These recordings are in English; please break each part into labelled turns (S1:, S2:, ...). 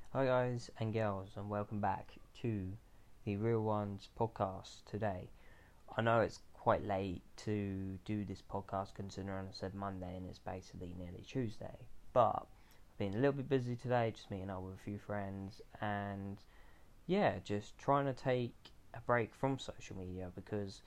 S1: Hi guys and girls, and welcome back to the Real Ones podcast today. I know it's quite late to do this podcast considering I said Monday and it's basically nearly Tuesday, but I've been a little bit busy today, just meeting up with a few friends and just trying to take a break from social media because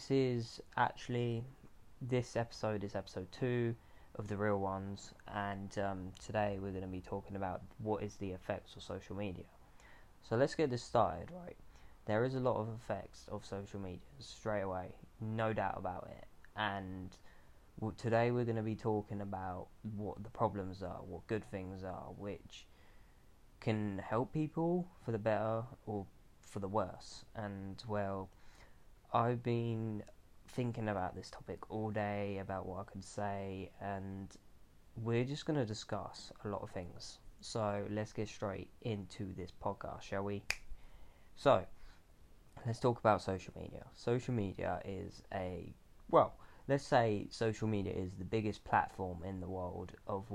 S1: this episode is episode 2 of the Real Ones, and today we're going to be talking about what is the effects of social media. So let's get this started, right? There is a lot of effects of social media straight away, no doubt about it. And today we're going to be talking about what the problems are, what good things are, which can help people for the better or for the worse. And well, I've been thinking about this topic all day, about what I could say, and we're just going to discuss a lot of things. So let's get straight into this podcast, shall we? So let's talk about social media. Social media is let's say social media is the biggest platform in the world of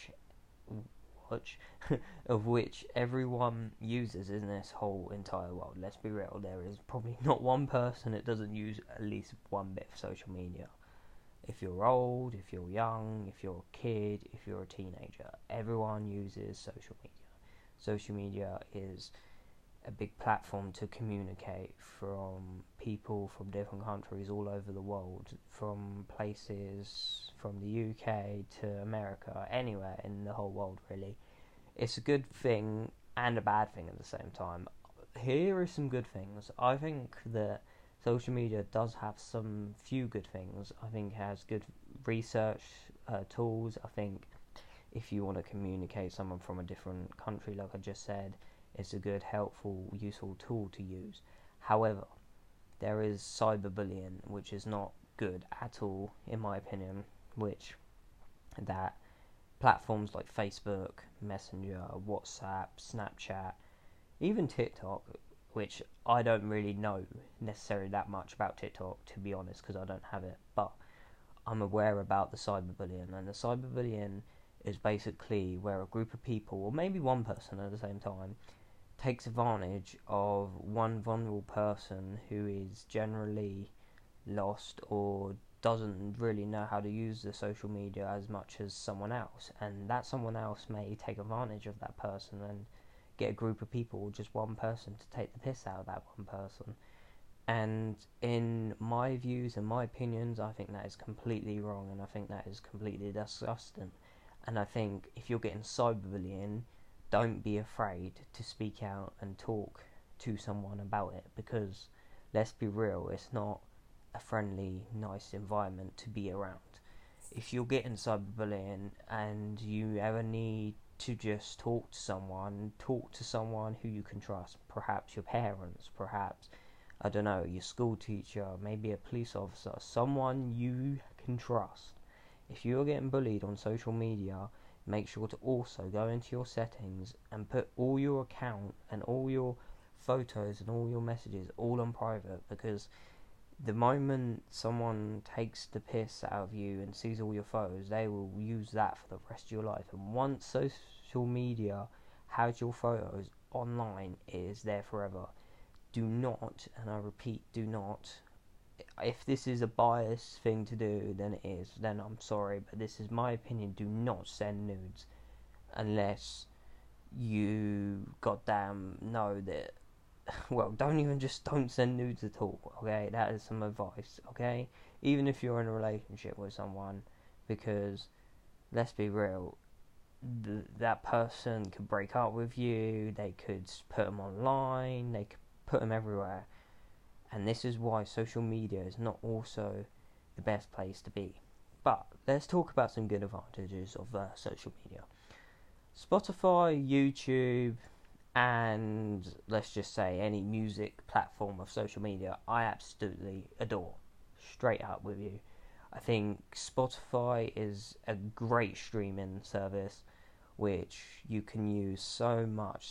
S1: of which everyone uses in this whole entire world. Let's be real, there is probably not one person that doesn't use at least one bit of social media. If you're old, if you're young, if you're a kid, if you're a teenager, everyone uses social media. Social media is a big platform to communicate from people from different countries all over the world, from places from the UK to America, anywhere in the whole world really. It's a good thing and a bad thing at the same time. Here are some good things. I think that social media does have some few good things. I think it has good research tools. I think if you want to communicate someone from a different country, like I just said, it's a good, helpful, useful tool to use. However, there is cyberbullying, which is not good at all, in my opinion, which that platforms like Facebook, Messenger, WhatsApp, Snapchat, even TikTok, which I don't really know necessarily that much about TikTok, to be honest, because I don't have it, but I'm aware about the cyberbullying, and the cyberbullying is basically where a group of people, or maybe one person at the same time, takes advantage of one vulnerable person who is generally lost or doesn't really know how to use the social media as much as someone else, and that someone else may take advantage of that person and get a group of people, or just one person, to take the piss out of that one person. And in my views and my opinions, I think that is completely wrong, and I think that is completely disgusting. And I think if you're getting cyberbullying, don't be afraid to speak out and talk to someone about it, because let's be real, it's not a friendly, nice environment to be around. If you're getting cyberbullying and you ever need to just talk to someone who you can trust, perhaps your parents, perhaps, I don't know, your school teacher, maybe a police officer, someone you can trust. If you're getting bullied on social media, make sure to also go into your settings and put all your account and all your photos and all your messages all on private, because the moment someone takes the piss out of you and sees all your photos, they will use that for the rest of your life. And once social media has your photos online, it is there forever. Do not, and I repeat, do not. If this is a biased thing to do, then it is. Then I'm sorry, but this is my opinion. Do not send nudes unless you goddamn know that. Well, don't send nudes at all, okay? That is some advice, okay? Even if you're in a relationship with someone, because let's be real, that person could break up with you, they could put them online, they could put them everywhere. And this is why social media is not also the best place to be. But let's talk about some good advantages of social media. Spotify, YouTube, and let's just say any music platform of social media, I absolutely adore. Straight up with you. I think Spotify is a great streaming service which you can use so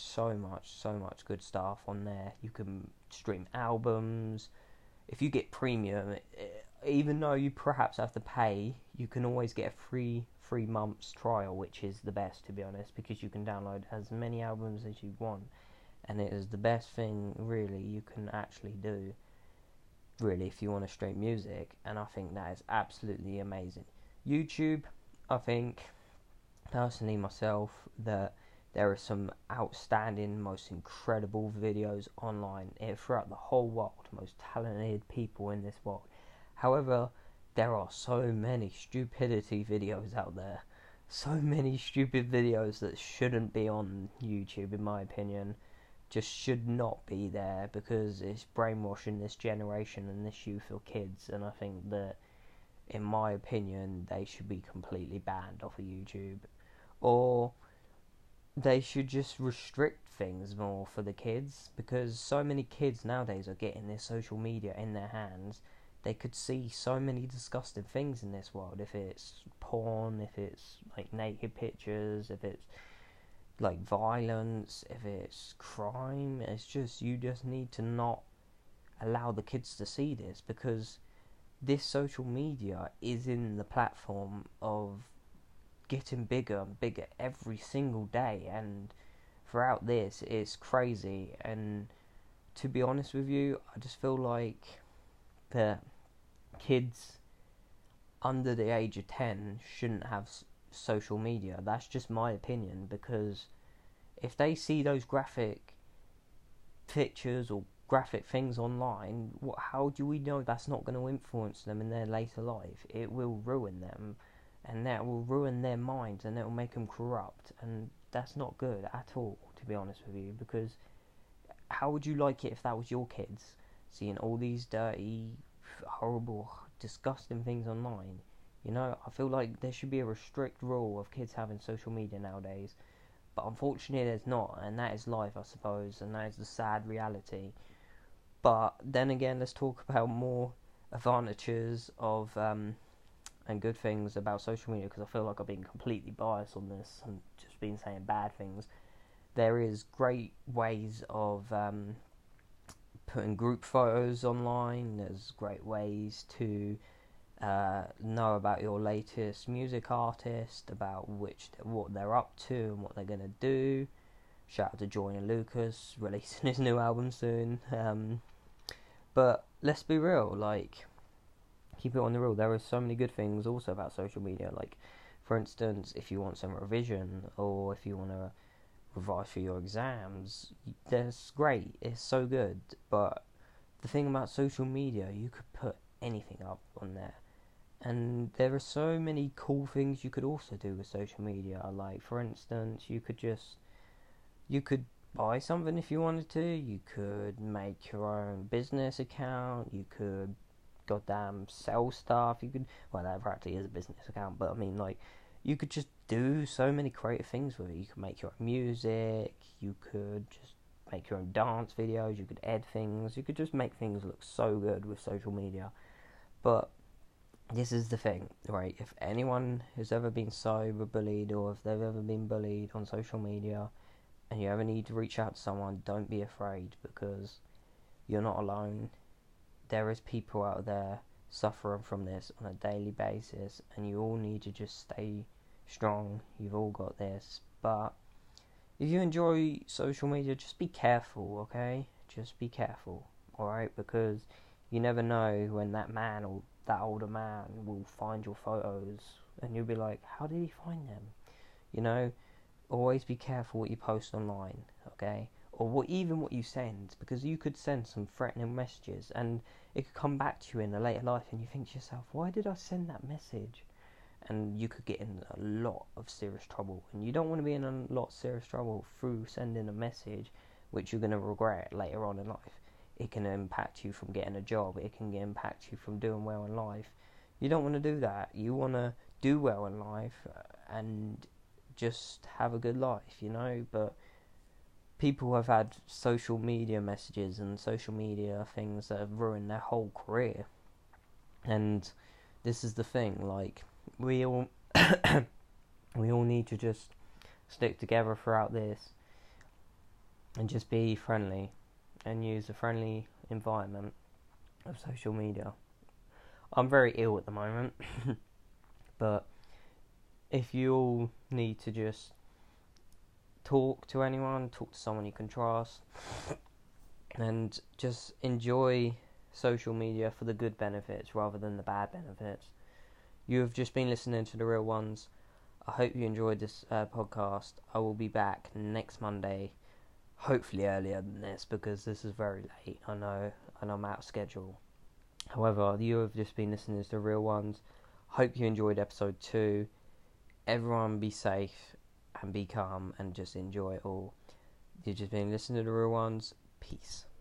S1: much good stuff on there. You can stream albums. If you get premium, even though you perhaps have to pay, you can always get a free 3 months trial, which is the best, to be honest, because you can download as many albums as you want, and it is the best thing really you can actually do, really, if you want to stream music. And I think that is absolutely amazing. YouTube, I think personally myself that there are some outstanding, most incredible videos online throughout the whole world, most talented people in this world. However, there are so many stupidity videos out there, so many stupid videos that shouldn't be on YouTube, in my opinion, just should not be there, because it's brainwashing this generation and this youth or kids. And I think that, in my opinion, they should be completely banned off of YouTube, or they should just restrict things more for the kids, because so many kids nowadays are getting their social media in their hands. They could see so many disgusting things in this world, if it's porn, if it's like naked pictures, if it's like violence, if it's crime. It's just, you just need to not allow the kids to see this, because this social media is in the platform of getting bigger and bigger every single day, and throughout this it's crazy. And to be honest with you, I just feel like the kids under the age of 10 shouldn't have social media. That's just my opinion, because if they see those graphic pictures or graphic things online, how do we know that's not going to influence them in their later life? It will ruin them, and that will ruin their minds, and it will make them corrupt, and that's not good at all, to be honest with you. Because how would you like it if that was your kids, seeing all these dirty, horrible, disgusting things online? You know, I feel like there should be a strict rule of kids having social media nowadays, but unfortunately there's not, and that is life, I suppose, and that is the sad reality. But then again, let's talk about more advantages of and good things about social media, because I feel like I've been completely biased on this and just been saying bad things. There is great ways of putting group photos online. There's great ways to know about your latest music artist, about what they're up to and what they're gonna do. Shout out to Joyner Lucas, releasing his new album soon. But let's be real, like, keep it on the real. There are so many good things also about social media. Like, for instance, if you want some revision, or if you want to revise for your exams, that's great. It's so good. But the thing about social media, you could put anything up on there. And there are so many cool things you could also do with social media. Like, for instance, you could buy something if you wanted to. You could make your own business account. You could goddamn sell stuff. You could, well, that practically is a business account, but I mean, like, you could just do so many creative things with it. You could make your own music. You could just make your own dance videos. You could edit things. You could just make things look so good with social media. But this is the thing, right? If anyone has ever been cyberbullied, or if they've ever been bullied on social media, and you ever need to reach out to someone, don't be afraid, because you're not alone. There is people out there suffering from this on a daily basis, and you all need to just stay strong. You've all got this. But if you enjoy social media, just be careful, okay? Just be careful, alright? Because you never know when that man or that older man will find your photos, and you'll be like, how did he find them? You know, always be careful what you post online, okay? Or even what you send, because you could send some threatening messages, and it could come back to you in a later life, and you think to yourself, why did I send that message? And you could get in a lot of serious trouble, and you don't want to be in a lot of serious trouble through sending a message which you're going to regret later on in life. It can impact you from getting a job. It can impact you from doing well in life. You don't want to do that. You want to do well in life and just have a good life, you know. But people have had social media messages and social media things that have ruined their whole career. And this is the thing, like, we all we all need to just stick together throughout this and just be friendly and use a friendly environment of social media. I'm very ill at the moment, but if you all need to just talk to anyone, talk to someone you can trust, and just enjoy social media for the good benefits rather than the bad benefits. You have just been listening to The Real Ones. I hope you enjoyed this podcast. I will be back next Monday, hopefully earlier than this, because this is very late, I know, and I'm out of schedule. However, you have just been listening to The Real Ones. Hope you enjoyed episode 2. Everyone be safe and be calm and just enjoy it all. You've just been listening to The Real Ones. Peace.